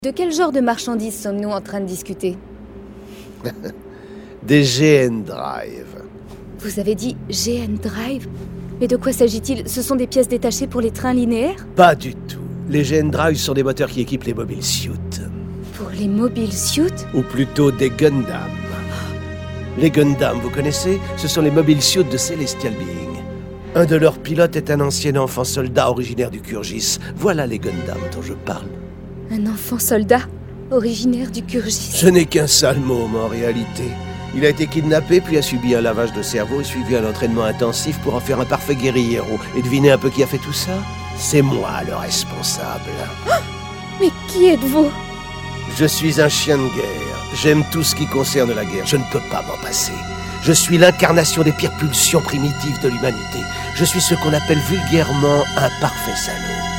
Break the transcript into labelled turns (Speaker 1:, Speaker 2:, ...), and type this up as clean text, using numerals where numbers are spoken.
Speaker 1: De quel genre de marchandises sommes-nous en train de discuter?
Speaker 2: Des GN Drive.
Speaker 1: Vous avez dit GN Drive? Mais de quoi s'agit-il? Ce sont des pièces détachées pour les trains linéaires?
Speaker 2: Pas du tout. Les GN Drive sont des moteurs qui équipent les mobile suits.
Speaker 1: Pour les mobile suits?
Speaker 2: Ou plutôt des Gundam. Les Gundam, vous connaissez? Ce sont les mobile suits de Celestial Being. Un de leurs pilotes est un ancien enfant soldat originaire du Kurgis. Voilà les Gundam dont je parle.
Speaker 1: Un enfant soldat originaire du Kurgis.
Speaker 2: Ce n'est qu'un sale môme en réalité. Il a été kidnappé puis a subi un lavage de cerveau et suivi un entraînement intensif pour en faire un parfait guerriero. Et devinez un peu qui a fait tout ça? C'est moi le responsable.
Speaker 1: Oh, mais qui êtes-vous?
Speaker 2: Je suis un chien de guerre. J'aime tout ce qui concerne la guerre. Je ne peux pas m'en passer. Je suis l'incarnation des pires pulsions primitives de l'humanité. Je suis ce qu'on appelle vulgairement un parfait salaud.